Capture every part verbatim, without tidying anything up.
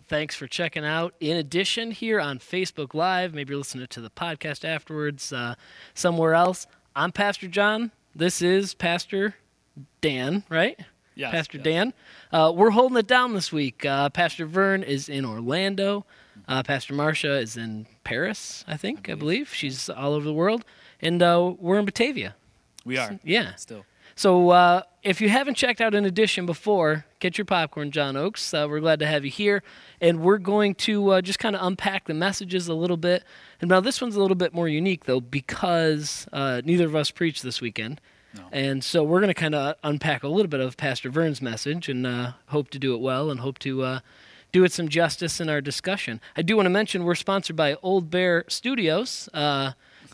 Thanks for checking out In Addition here on Facebook Live. Maybe you're listening to the podcast afterwards uh, somewhere else. I'm Pastor John. This is Pastor Dan, right? Yes, Pastor yes. Dan. Uh, we're holding it down this week. Uh, Pastor Vern is in Orlando. Uh, Pastor Marcia is in Paris, I think, I believe. I believe. She's all over the world. And uh, we're in Batavia. We are. So, yeah. Still. So uh, if you haven't checked out In Addition before, get your popcorn, John Oakes. Uh, we're glad to have you here. And we're going to uh, just kind of unpack the messages a little bit. And now this one's a little bit more unique, though, because uh, neither of us preached this weekend. No. And so we're going to kind of unpack a little bit of Pastor Vern's message and uh, hope to do it well and hope to uh, do it some justice in our discussion. I do want to mention we're sponsored by Old Bear Studios. Uh,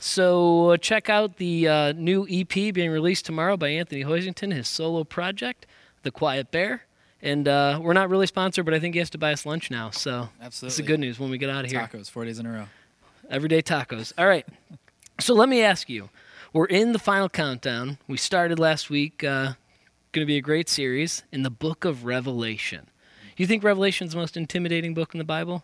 so check out the uh, new E P being released tomorrow by Anthony Hoisington, his solo project, The Quiet Bear. And uh, we're not really sponsored, but I think he has to buy us lunch now. So Absolutely. It's the good news when we get out of here. Tacos, four days in a row. Everyday tacos. All right. So let me ask you. We're in the final countdown. We started last week. Uh, going to be a great series in the book of Revelation. Do you think Revelation is the most intimidating book in the Bible?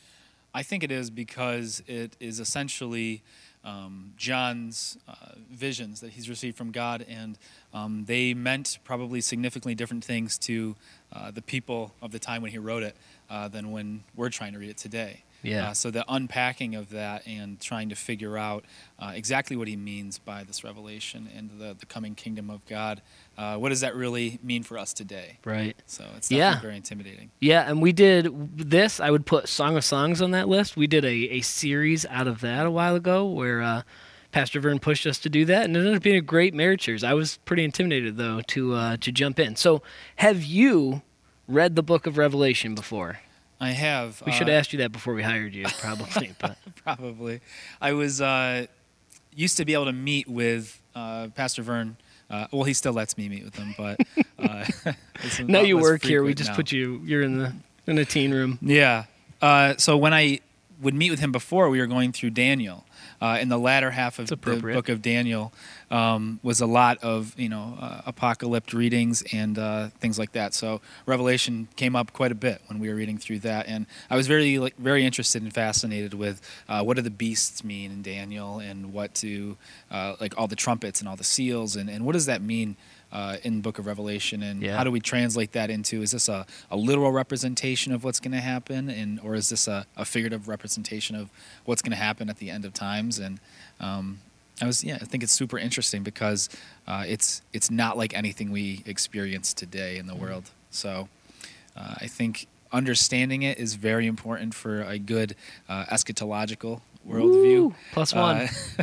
I think it is because it is essentially um, John's uh, visions that he's received from God, and um, they meant probably significantly different things to uh, the people of the time when he wrote it uh, than when we're trying to read it today. Yeah. Uh, so the unpacking of that and trying to figure out uh, exactly what he means by this revelation and the, the coming kingdom of God, uh, what does that really mean for us today? Right. So it's definitely Yeah. very intimidating. Yeah, and we did this. I would put Song of Songs on that list. We did a, a series out of that a while ago where uh, Pastor Vern pushed us to do that, and it ended up being a great marriage series. I was pretty intimidated, though, to uh, to jump in. So have you read the book of Revelation before? I have. We uh, should have asked you that before we hired you, probably. But Probably. I was uh, used to be able to meet with uh, Pastor Vern. Uh, well, he still lets me meet with him, but uh, it's a now lot you less work here. We frequent just now. put you. You're in the in a teen room. Yeah. Uh, so when I would meet with him before, we were going through Daniel. Uh, in the latter half of the book of Daniel um, was a lot of you know uh, apocalyptic readings and uh, things like that. So Revelation came up quite a bit when we were reading through that, and I was very like very interested and fascinated with uh, what do the beasts mean in Daniel, and what do uh, like all the trumpets and all the seals, and, and what does that mean uh, in the book of Revelation, and Yeah. how do we translate that into, is this a, a literal representation of what's going to happen, and or is this a, a figurative representation of what's going to happen at the end of times? And um, I was, yeah, I think it's super interesting because uh, it's it's not like anything we experience today in the world. So uh, I think understanding it is very important for a good uh, eschatological worldview. Woo, plus one. Uh,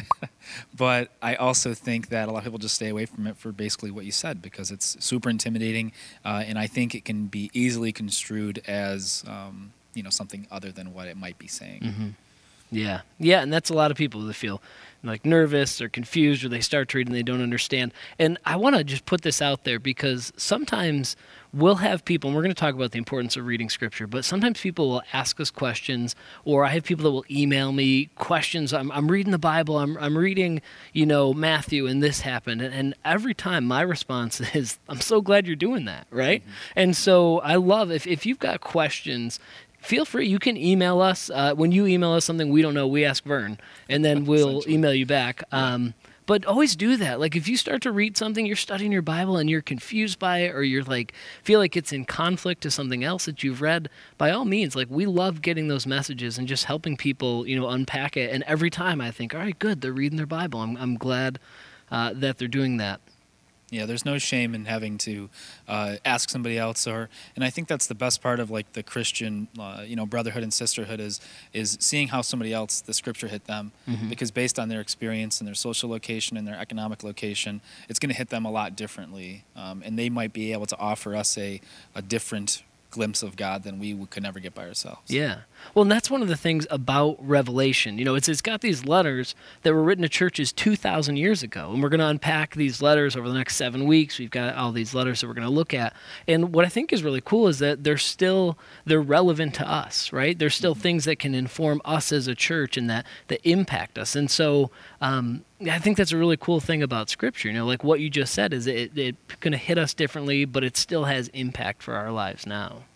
but I also think that a lot of people just stay away from it for basically what you said, because it's super intimidating, uh, and I think it can be easily construed as um, you know something other than what it might be saying. Mm-hmm. Yeah, yeah, and that's a lot of people that feel like nervous or confused, or they start to read and they don't understand. And I want to just put this out there because sometimes we'll have people, and we're going to talk about the importance of reading Scripture, but sometimes people will ask us questions, or I have people that will email me questions. I'm, I'm reading the Bible, I'm, I'm reading, you know, Matthew, and this happened. And, and every time my response is, I'm so glad you're doing that, right? Mm-hmm. And so I love, if, if you've got questions, feel free. You can email us. Uh, when you email us something we don't know, we ask Vern, and then we'll email you back. Um, but always do that. Like if you start to read something, you're studying your Bible, and you're confused by it, or you're like feel like it's in conflict to something else that you've read, by all means, like we love getting those messages and just helping people, you know, unpack it. And every time I think, all right, good, they're reading their Bible. I'm I'm glad uh, that they're doing that. Yeah, there's no shame in having to uh, ask somebody else, or, and I think that's the best part of like the Christian, uh, you know, brotherhood and sisterhood is is seeing how somebody else the Scripture hit them, mm-hmm. because based on their experience and their social location and their economic location, it's going to hit them a lot differently, um, and they might be able to offer us a a different glimpse of God than we could never get by ourselves. Yeah. Well, and that's one of the things about Revelation. You know, it's it's got these letters that were written to churches two thousand years ago, and we're going to unpack these letters over the next seven weeks. We've got all these letters that we're going to look at. And what I think is really cool is that they're still, they're relevant to us, right? There's still mm-hmm. things that can inform us as a church and that, that impact us. And so um, I think that's a really cool thing about Scripture. You know, like what you just said is it, it's going to hit us differently, but it still has impact for our lives now.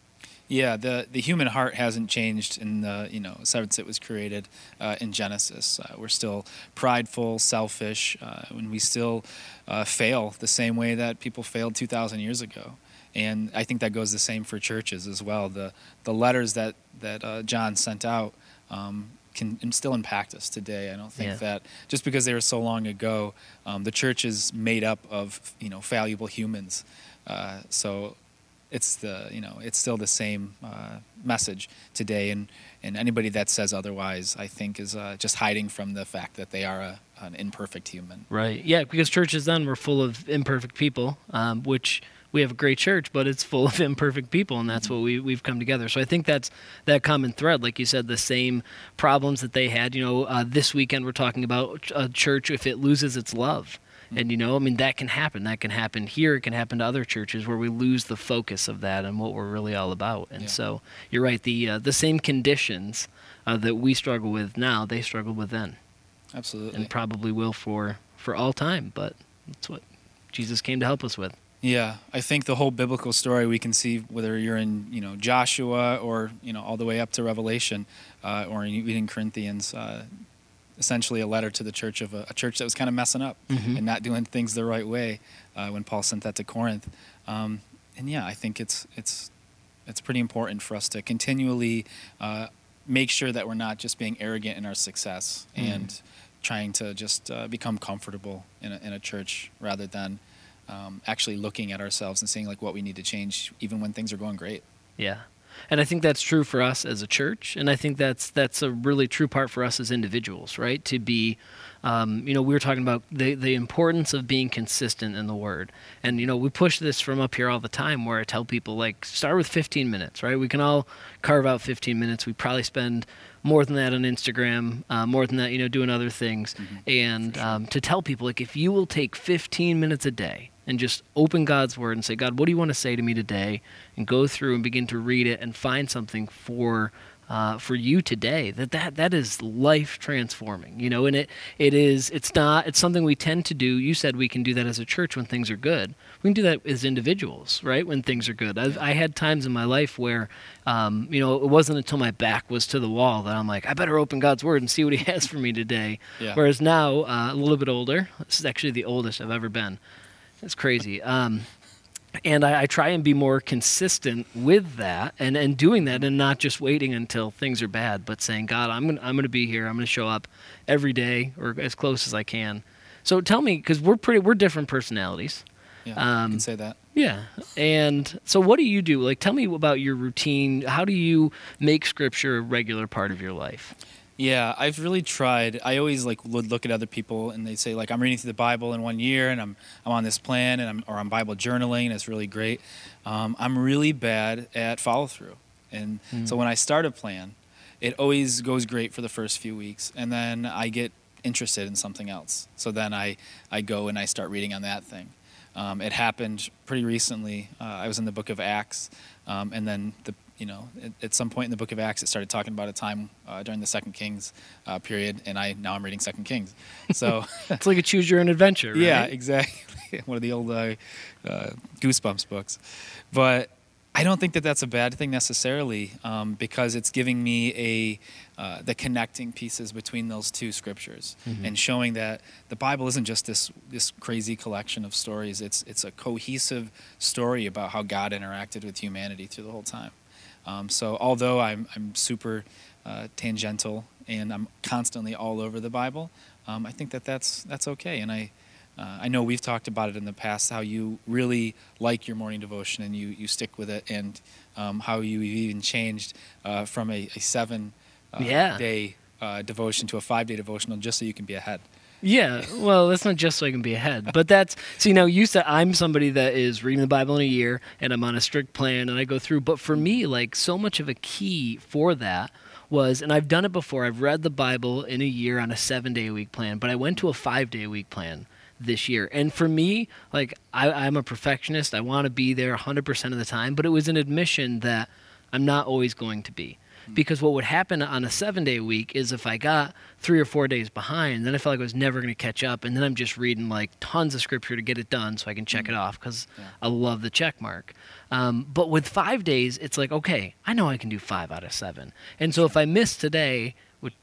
Yeah, the the human heart hasn't changed in the you know since it was created uh, in Genesis. Uh, we're still prideful, selfish, uh, and we still uh, fail the same way that people failed two thousand years ago. And I think that goes the same for churches as well. The the letters that that uh, John sent out um, can still impact us today. I don't think yeah. that just because they were so long ago, um, the church is made up of you know valuable humans. Uh, so. It's the you know it's still the same uh, message today, and, and anybody that says otherwise, I think, is uh, just hiding from the fact that they are a, an imperfect human. Right. Yeah, because churches then were full of imperfect people, um, which we have a great church, but it's full of imperfect people, and that's mm-hmm. what we we've come together. So I think that's that common thread, like you said, the same problems that they had. You know, uh, this weekend we're talking about a church if it loses its love. And, you know, I mean, that can happen. That can happen here. It can happen to other churches where we lose the focus of that and what we're really all about. And yeah. so you're right. The uh, the same conditions uh, that we struggle with now, they struggled with then. Absolutely. And probably will for, for all time. But that's what Jesus came to help us with. Yeah, I think the whole biblical story we can see whether you're in, you know, Joshua or, you know, all the way up to Revelation uh, or in, in Corinthians, uh, essentially a letter to the church of a, a church that was kind of messing up mm-hmm. and not doing things the right way uh, when Paul sent that to Corinth. Um, and yeah, I think it's it's it's pretty important for us to continually uh, make sure that we're not just being arrogant in our success mm. and trying to just uh, become comfortable in a, in a church rather than um, actually looking at ourselves and seeing like what we need to change even when things are going great. Yeah. And I think that's true for us as a church, and I think that's that's a really true part for us as individuals, right? To be, um, you know, we were talking about the the importance of being consistent in the Word, and you know, we push this from up here all the time, where I tell people like start with fifteen minutes, right? We can all carve out fifteen minutes. We probably spend more than that on Instagram, uh, more than that, you know, doing other things, mm-hmm. and sure. um, to tell people like if you will take fifteen minutes a day and just open God's Word and say, God, what do you want to say to me today? And go through and begin to read it and find something for uh, for you today. That, that that is life transforming, you know. And it it is it's not it's something we tend to do. You said we can do that as a church when things are good. We can do that as individuals, right? When things are good. I've, I had times in my life where, um, you know, it wasn't until my back was to the wall that I'm like, I better open God's Word and see what He has for me today. Yeah. Whereas now, uh, a little bit older. This is actually the oldest I've ever been. It's crazy. Um, and I, I try and be more consistent with that and, and doing that and not just waiting until things are bad, but saying, God, I'm gonna, I'm going to be here. I'm going to show up every day or as close as I can. So tell me, because we're pretty, we're different personalities. Yeah, um, you can say that. Yeah. And so what do you do? Like, tell me about your routine. How do you make Scripture a regular part of your life? Yeah, I've really tried. I always like would look at other people and they say like I'm reading through the Bible in one year and I'm I'm on this plan and I'm or I'm Bible journaling and it's really great. Um, I'm really bad at follow through, and mm. so when I start a plan, it always goes great for the first few weeks, and then I get interested in something else. So then I I go and I start reading on that thing. Um, it happened pretty recently. Uh, I was in the book of Acts, um, and then the You know, at, at some point in the book of Acts, it started talking about a time uh, during the Second Kings uh, period, and I now I'm reading Second Kings. So it's like a choose your own adventure, right? Yeah, exactly. One of the old uh, uh, Goosebumps books. But I don't think that that's a bad thing necessarily, um, because it's giving me a uh, the connecting pieces between those two scriptures mm-hmm. and showing that the Bible isn't just this this crazy collection of stories. It's it's a cohesive story about how God interacted with humanity through the whole time. Um, so although I'm I'm super uh, tangential and I'm constantly all over the Bible, um, I think that that's that's okay. And I uh, I know we've talked about it in the past, how you really like your morning devotion and you, you stick with it, and um, how you even changed uh, from a, a seven uh, yeah. day uh, devotion to a five day devotional just so you can be ahead. Yeah, well, that's not just so I can be ahead, but that's, so, you know, you said I'm somebody that is reading the Bible in a year, and I'm on a strict plan, and I go through, but for me, like, so much of a key for that was, and I've done it before, I've read the Bible in a year on a seven-day-a-week plan, but I went to a five-day-a-week plan this year, and for me, like, I, I'm a perfectionist, I want to be there one hundred percent of the time, but it was an admission that I'm not always going to be. Mm-hmm. Because what would happen on a seven-day week is if I got three or four days behind, then I felt like I was never going to catch up, and then I'm just reading like tons of scripture to get it done so I can check mm-hmm. it off because yeah. I love the check mark. Um, but with five days, it's like, okay, I know I can do five out of seven. And so if I miss today,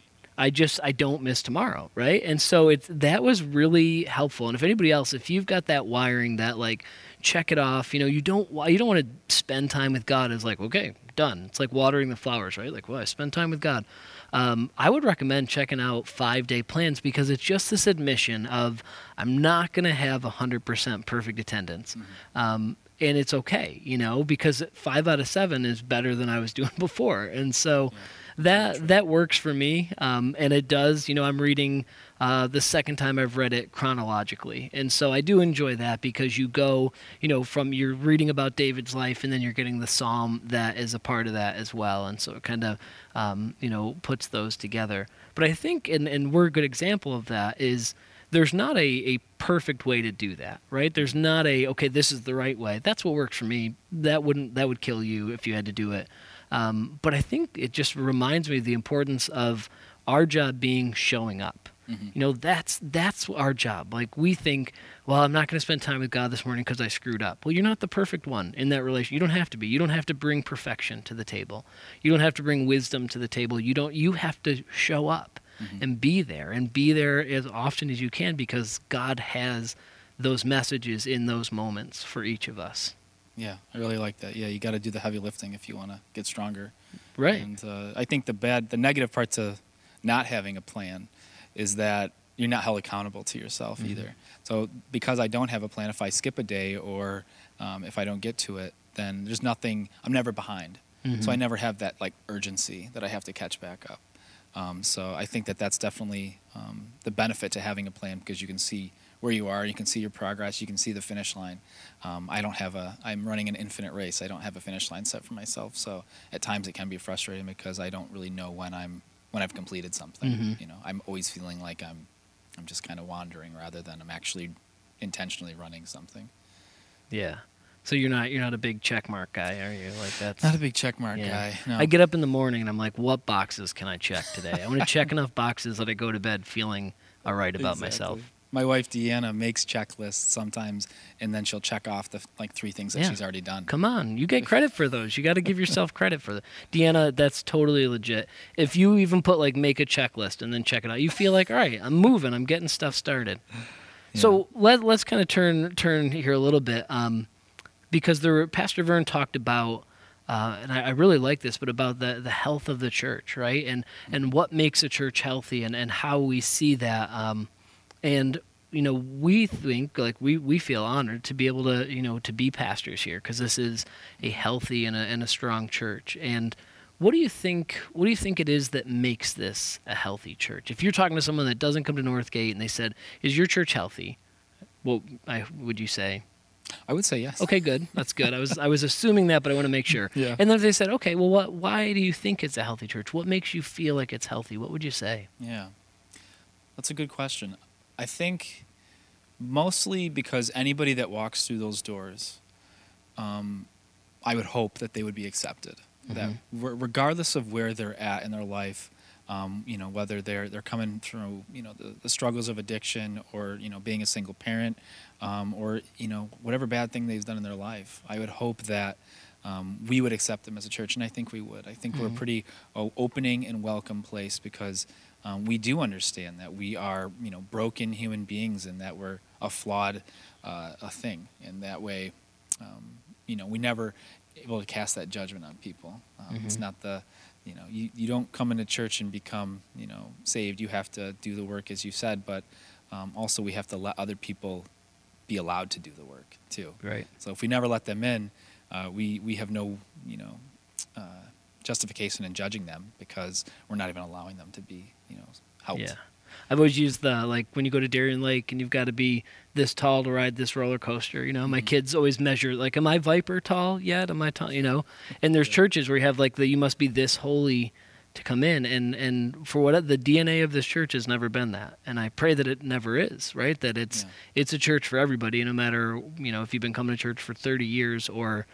I just I don't miss tomorrow, right? And so it's that was really helpful. And if anybody else, if you've got that wiring, that like check it off, you know, you don't you don't want to spend time with God as like, okay, done. It's like watering the flowers, right? Like, well, I spend time with God. Um, I would recommend checking out five-day plans because it's just this admission of I'm not going to have one hundred percent perfect attendance. Mm-hmm. Um, and it's okay, you know, because five out of seven is better than I was doing before. And so yeah. That that works for me, um, and it does. You know, I'm reading uh, the second time I've read it chronologically, and so I do enjoy that because you go, you know, from you're reading about David's life, and then you're getting the psalm that is a part of that as well, and so it kind of, um, you know, puts those together. But I think, and, and we're a good example of that, is there's not a, a perfect way to do that, right? There's not a, okay, this is the right way. That's what works for me. That wouldn't that would kill you if you had to do it. Um, but I think it just reminds me of the importance of our job being showing up. Mm-hmm. You know, that's that's our job. Like we think, well, I'm not going to spend time with God this morning because I screwed up. Well, you're not the perfect one in that relation. You don't have to be. You don't have to bring perfection to the table. You don't have to bring wisdom to the table. You don't. You have to show up mm-hmm. and be there and be there as often as you can because God has those messages in those moments for each of us. Yeah, I really like that. Yeah, you got to do the heavy lifting if you want to get stronger. Right. And uh, I think the bad, the negative part to not having a plan is that you're not held accountable to yourself mm-hmm. either. So because I don't have a plan, if I skip a day or um, if I don't get to it, then there's nothing, I'm never behind. Mm-hmm. So I never have that like urgency that I have to catch back up. Um, so I think that that's definitely um, the benefit to having a plan because you can see where you are, you can see your progress, you can see the finish line. Um, I don't have a, I'm running an infinite race. I don't have a finish line set for myself. So at times it can be frustrating because I don't really know when I'm, when I've completed something. Mm-hmm. You know, I'm always feeling like I'm, I'm just kind of wandering rather than I'm actually intentionally running something. Yeah. So you're not you're not a big check mark guy, are you? Like that's not a big check mark yeah. guy. No. I get up in the morning and I'm like, what boxes can I check today? I want to check enough boxes that I go to bed feeling all right about exactly. myself. My wife Deanna makes checklists sometimes, and then she'll check off the like three things that yeah. she's already done. Come on, you get credit for those. You got to give yourself credit for that. Deanna, that's totally legit. If you even put like make a checklist and then check it out, you feel like all right, I'm moving, I'm getting stuff started. Yeah. So let let's kind of turn turn here a little bit, um, because there, Pastor Vern talked about. Uh, and I, I really like this, but about the, the health of the church, right? And and what makes a church healthy, and, and how we see that. Um, and you know, we think like we, we feel honored to be able to you know to be pastors here because this is a healthy and a and a strong church. And what do you think? What do you think it is that makes this a healthy church? If you're talking to someone that doesn't come to Northgate and they said, "Is your church healthy?" What I, would you say? I would say yes. Okay, good. That's good. I was I was assuming that, but I want to make sure. Yeah. And then if they said, okay, well, what? Why do you think it's a healthy church? What makes you feel like it's healthy? What would you say? Yeah, that's a good question. I think mostly because anybody that walks through those doors, um, I would hope that they would be accepted. Mm-hmm. That re- regardless of where they're at in their life, um, you know, whether they're they're coming through, you know, the, the struggles of addiction or, you know, being a single parent, um, or, you know, whatever bad thing they've done in their life, I would hope that um, we would accept them as a church, and I think we would. I think mm-hmm. we're a pretty uh, opening and welcome place because um, we do understand that we are, you know, broken human beings and that we're a flawed uh, a thing, and that way, um, you know, we never able to cast that judgment on people. Um, mm-hmm. It's not the You know, you, you don't come into church and become, you know, saved. You have to do the work, as you said, but um, also we have to let other people be allowed to do the work, too. Right. So if we never let them in, uh, we, we have no, you know, uh, justification in judging them because we're not even allowing them to be, you know, helped. Yeah. I've always used the, like, when you go to Darien Lake and you've got to be this tall to ride this roller coaster, you know, mm-hmm. my kids always measure, like, am I Viper tall yet? Am I tall, you know? And there's yeah. churches where you have, like, the you must be this holy to come in. And, and for what the D N A of this church has never been that. And I pray that it never is, right? That it's yeah. it's a church for everybody, no matter, you know, if you've been coming to church for thirty years or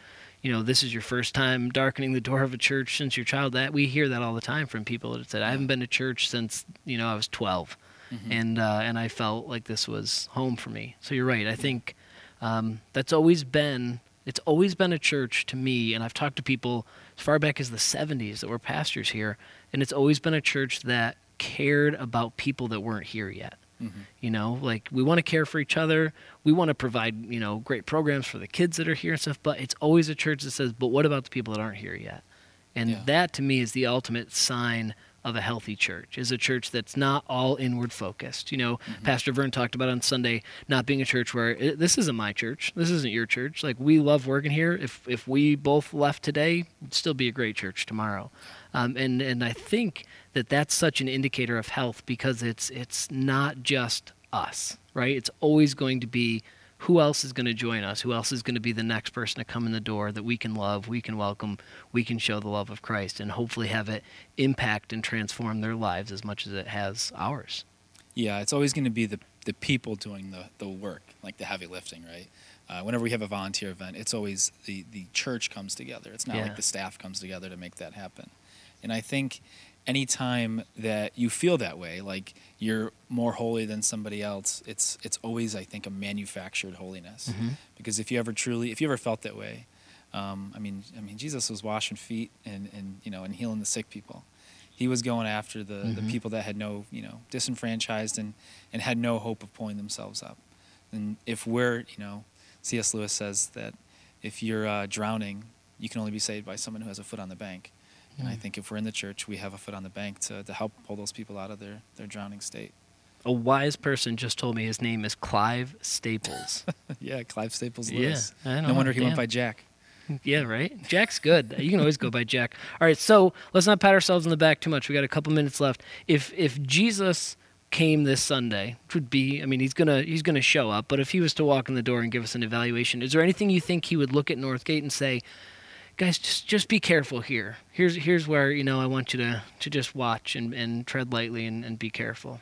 you know, this is your first time darkening the door of a church since your child. That we hear that all the time from people that said, I haven't been to church since, you know, I was twelve. Mm-hmm. And uh, and I felt like this was home for me. So you're right. I think um, that's always been, it's always been a church to me. And I've talked to people as far back as the seventies that were pastors here. And it's always been a church that cared about people that weren't here yet. Mm-hmm. You know, like we want to care for each other. We want to provide, you know, great programs for the kids that are here and stuff. But it's always a church that says, but what about the people that aren't here yet? And yeah. that to me is the ultimate sign of a healthy church, is a church that's not all inward focused. You know, mm-hmm. Pastor Vern talked about on Sunday not being a church where it, this isn't my church. This isn't your church. Like, we love working here. If if we both left today, it'd still be a great church tomorrow. Um, and, and I think that that's such an indicator of health, because it's it's not just us, right? It's always going to be who else is going to join us, who else is going to be the next person to come in the door that we can love, we can welcome, we can show the love of Christ, and hopefully have it impact and transform their lives as much as it has ours. Yeah, it's always going to be the the people doing the, the work, like the heavy lifting, right? Uh, whenever we have a volunteer event, it's always the, the church comes together. It's not yeah. like the staff comes together to make that happen. And I think anytime that you feel that way, like you're more holy than somebody else, it's it's always, I think, a manufactured holiness. Mm-hmm. Because if you ever truly, if you ever felt that way, um, I mean, I mean, Jesus was washing feet and, and you know and healing the sick people. He was going after the, mm-hmm. the people that had no, you know, disenfranchised and, and had no hope of pulling themselves up. And if we're, you know, C S Lewis says that if you're uh, drowning, you can only be saved by someone who has a foot on the bank. And I think if we're in the church, we have a foot on the bank to, to help pull those people out of their, their drowning state. A wise person just told me his name is Clive Staples. Yeah, Clive Staples Lewis. Yeah, I know. No wonder he Damn. went by Jack. Yeah, right? Jack's good. You can always go by Jack. All right, so let's not pat ourselves on the back too much. We got a couple minutes left. If if Jesus came this Sunday, which would be, I mean, he's gonna he's gonna show up, but if he was to walk in the door and give us an evaluation, is there anything you think he would look at Northgate and say, guys, just just be careful here. Here's here's where, you know, I want you to, to just watch and, and tread lightly and, and be careful.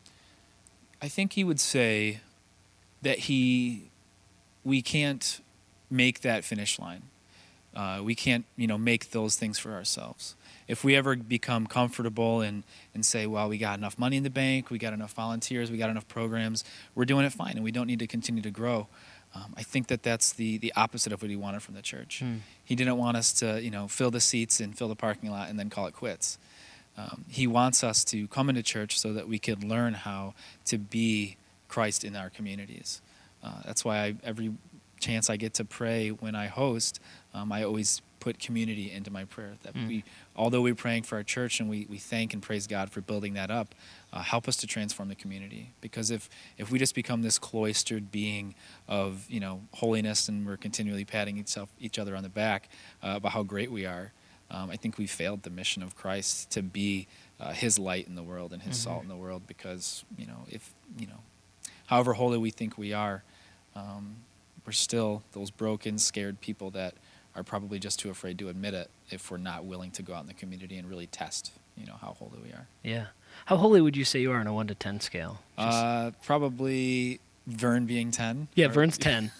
I think he would say that he we can't make that finish line. Uh, we can't, you know, make those things for ourselves. If we ever become comfortable and, and say, well, we got enough money in the bank, we got enough volunteers, we got enough programs, we're doing it fine and we don't need to continue to grow. Um, I think that that's the, the opposite of what he wanted from the church. Hmm. He didn't want us to, you know, fill the seats and fill the parking lot and then call it quits. Um, he wants us to come into church so that we could learn how to be Christ in our communities. Uh, that's why I, every chance I get to pray when I host, um, I always put community into my prayer. That mm. we, although we're praying for our church and we, we thank and praise God for building that up, uh, help us to transform the community. Because if, if we just become this cloistered being of, you know, holiness and we're continually patting each, each other on the back uh, about how great we are, um, I think we failed the mission of Christ to be uh, his light in the world and his mm-hmm. salt in the world. Because, you know, if, you know, however holy we think we are, um, we're still those broken, scared people that are probably just too afraid to admit it if we're not willing to go out in the community and really test, you know, how holy we are. Yeah. How holy would you say you are on a one to ten scale? Just... Uh, probably Vern being ten. Yeah, or... Vern's ten.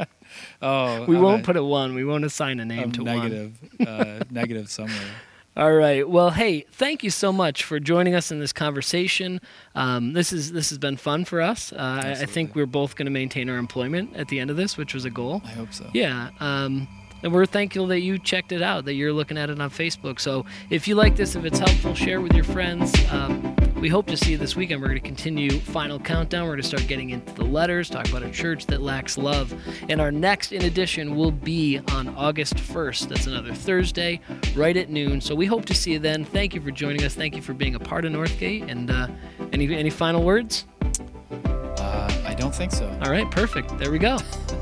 Oh. We I'm won't a... put a one. We won't assign a name I'm to negative, one. uh, negative somewhere. All right. Well, hey, thank you so much for joining us in this conversation. Um, this is this has been fun for us. Uh, I, I think we're both going to maintain our employment at the end of this, which was a goal. I hope so. Yeah. Um, and we're thankful that you checked it out, that you're looking at it on Facebook. So if you like this, if it's helpful, share with your friends. Um, we hope to see you this weekend. We're going to continue Final Countdown. We're going to start getting into the letters, talk about a church that lacks love. And our next in edition will be on August first. That's another Thursday, right at noon. So we hope to see you then. Thank you for joining us. Thank you for being a part of Northgate. And uh, any any final words? Uh, I don't think so. All right, perfect. There we go.